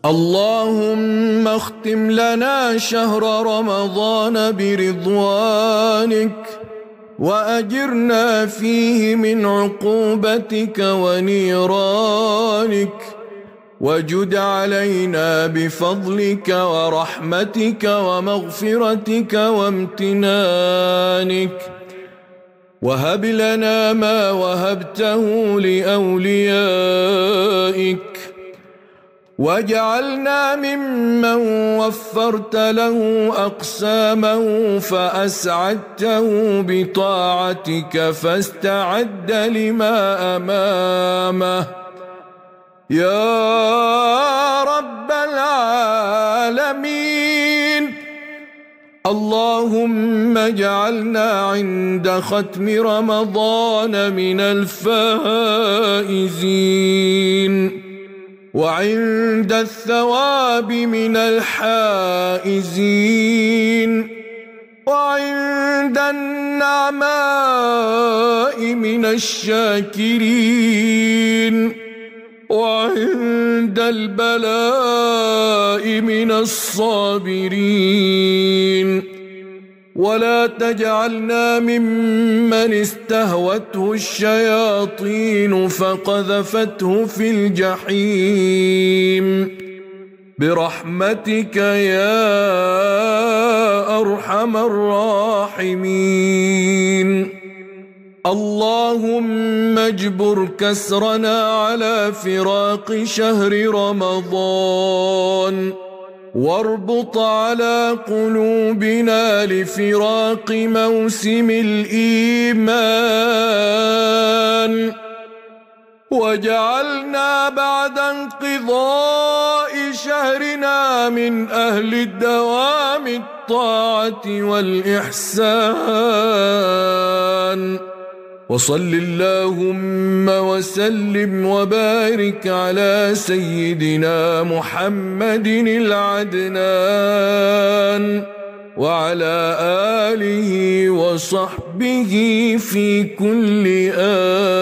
اللهم اختم لنا شهر رمضان برضوانك وأجرنا فيه من عقوبتك ونيرانك، وجد علينا بفضلك ورحمتك ومغفرتك وامتنانك، وهب لنا ما وهبته لأوليائك، واجعلنا ممن وفرت له أقسامه فأسعدته بطاعتك فاستعد لما أمامه يا رب العالمين. اللهم اجعلنا عند ختم رمضان من الفائزين، وعند الثواب من الحائزين، وعند النعماء من الشاكرين، وعند البلاء من الصابرين. ولا تجعلنا ممن استهوته الشياطين فقذفته في الجحيم برحمتك يا أرحم الراحمين. اللهم اجبر كسرنا على فراق شهر رمضان، واربط على قلوبنا لفراق موسم الإيمان، واجعلنا بعد انقضاء شهرنا من أهل الدوام الطاعة والإحسان. وصل اللهم وسلم وبارك على سيدنا محمد العدنان وعلى آله وصحبه في كل آن. اللهم اجعلنا من أهل الدوام الطاعة والإحسان. وصل اللهم وسلم وبارك على سيدنا محمد العدنان وعلى آله وصحبه في كل آن.